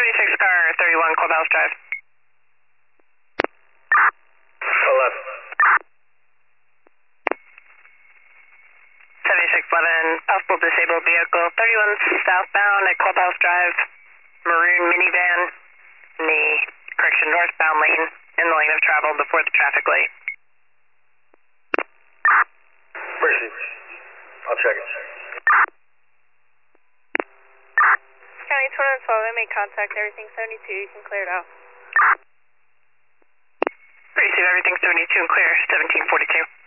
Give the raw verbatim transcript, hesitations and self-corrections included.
seventy-six car thirty-one Clubhouse Drive. eleven. seventy-six eleven, possible disabled vehicle, thirty-one southbound at Clubhouse Drive, maroon minivan, in the, correction, northbound lane, in the lane of travel before the traffic light. Mercy. I'll check it. County two twelve, they made contact, everything seventy-two, you can clear it out. Receive everything seventy-two and clear, seventeen forty-two.